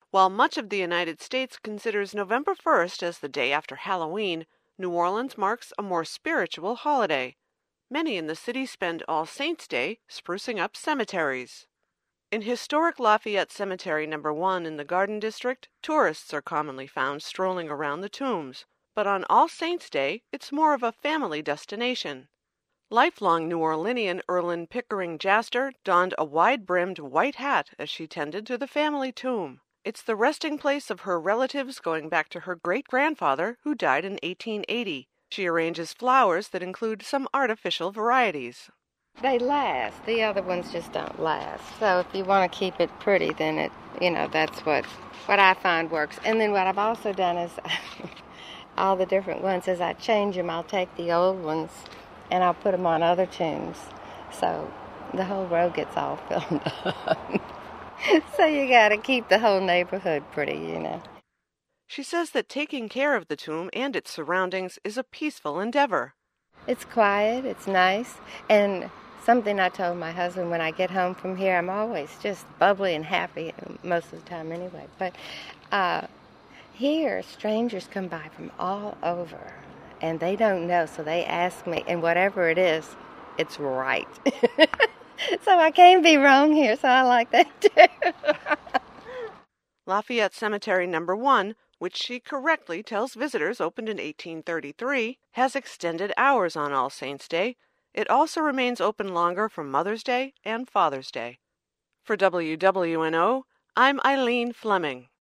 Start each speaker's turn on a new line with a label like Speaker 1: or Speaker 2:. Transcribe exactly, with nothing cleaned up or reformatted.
Speaker 1: While much of the United States considers November first as the day after Halloween, New Orleans marks a more spiritual holiday. Many in the city spend All Saints' Day sprucing up cemeteries. In historic Lafayette Cemetery number one in the Garden District, tourists are commonly found strolling around the tombs, but on All Saints' Day, it's more of a family destination. Lifelong New Orleanian Erlyn Pickering Jaster donned a wide-brimmed white hat as she tended to the family tomb. It's the resting place of her relatives going back to her great-grandfather, who died in eighteen eighty. She arranges flowers that include some artificial varieties.
Speaker 2: They last. The other ones just don't last. So if you want to keep it pretty, then it, you know, that's what, what I find works. And then what I've also done is all the different ones, as I change them, I'll take the old ones and I'll put them on other tunes. So the whole row gets all filled up. So you got to keep the whole neighborhood pretty, you know.
Speaker 1: She says that taking care of the tomb and its surroundings is a peaceful endeavor.
Speaker 2: It's quiet, it's nice, and something I told my husband when I get home from here, I'm always just bubbly and happy, most of the time anyway. But uh, here, strangers come by from all over, and they don't know, so they ask me, and whatever it is, it's right. So I can't be wrong here, so I like that too.
Speaker 1: Lafayette Cemetery number one, which she correctly tells visitors opened in eighteen thirty-three, has extended hours on All Saints' Day. It also remains open longer for Mother's Day and Father's Day. For W W N O, I'm Eileen Fleming.